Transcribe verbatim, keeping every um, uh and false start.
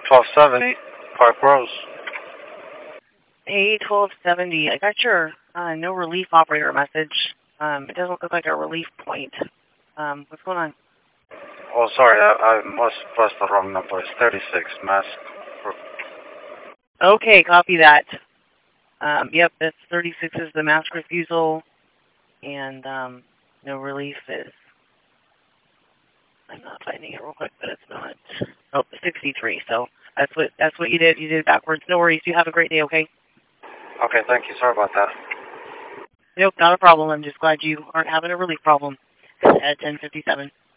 twelve seventy, Park Rose. A twelve seventy. I got your uh, no relief operator message. Um, it doesn't look like a relief point. Um, what's going on? Oh, sorry, I, I must press the wrong number. It's thirty-six, Mass. Okay, copy that. Um, yep, that's thirty-six is the mask refusal, and um, no relief is. I'm not finding it real quick, but it's not. Oh, sixty-three. So that's what that's what you did. You did it backwards. No worries. You have a great day. Okay. Okay, thank you. Sorry about that. Nope, not a problem. I'm just glad you aren't having a relief problem at ten fifty-seven.